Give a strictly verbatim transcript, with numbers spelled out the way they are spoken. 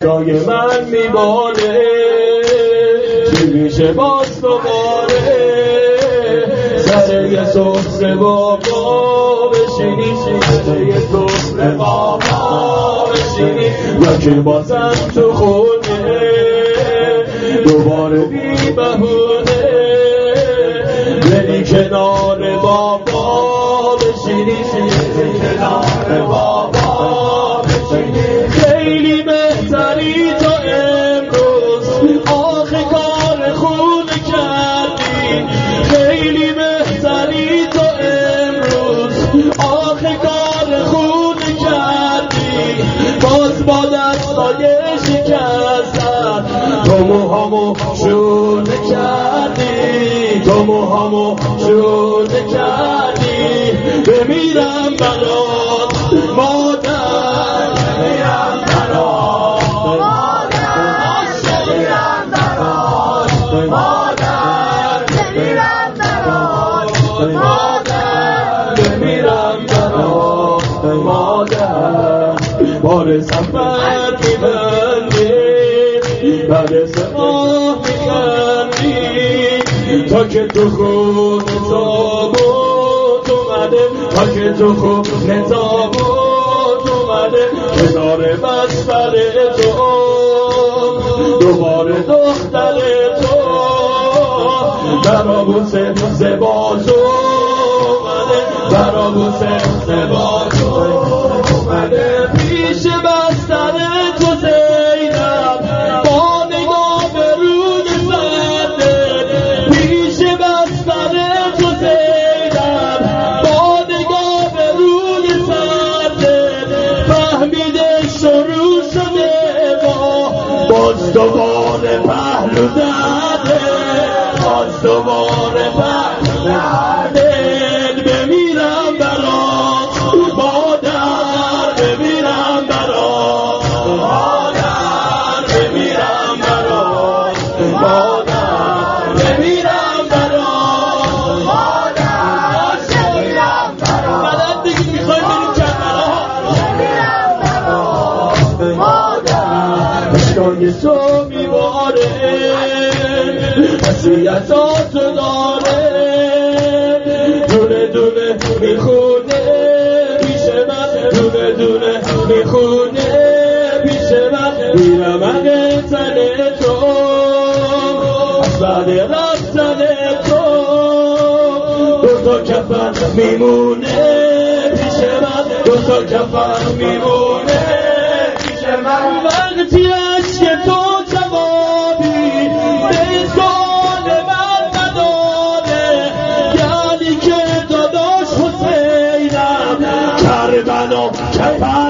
اشکای من میباره، چی میشه باز دوباره سر یه سفره بابا بشینی، سر یه سفره بابا بشینی، یا که بازم تو خونه دوباره بی بهونه بری کنار بابا بشینی، کنار بابا بشینی. خیلی بهتری تا امروز، آخه کار خون کردی. خیلی بهتری تا امروز، آخه کار خون کردی. باز با دستای شکستن تو موهامو شونه کردی، تو موهامو شونه کردی. بمیرم برات مادر، بمیرم برات مادر، بمیرم برات مادر، بمیرم برات مادر، بمیرم برات مادر. بار سفر میبندی، بعد سماه میخندی، تا که تو خون تابوت اومده، تا که تو خون تابوت اومده کنار بستر تو دوباره دختر تو برابوس زبازو اومده، برابوس زبازو اومده پیش بستر تو زینب با نگاه به روی سرده، پیش بستر تو زینب با نگاه به روی سرده. فهمیده شروع شده با باز دوباره پهلو زده، باز دوباره پهلو زده. بمیرم برات مادر، بمیرم برات مادر، بمیرم برات مادر، بمیرم برات مادر، بمیرم برات. بعد دیگه میخوای بریم کربلا، بمیرم برات مادر. اشکای تو میباره، وصیتاتو داره، دونه دونه میخونه پیش من، دونه دونه میخونه پیش من. میرم اگه تن تو از بعد رفتن تو، دو تا کفن میمونه پیش من، دو تا کفن میمونه پیش من. وقتی عشق تو جوابی به سؤال من نداره، یعنی که داداش حسینم کربلا کفن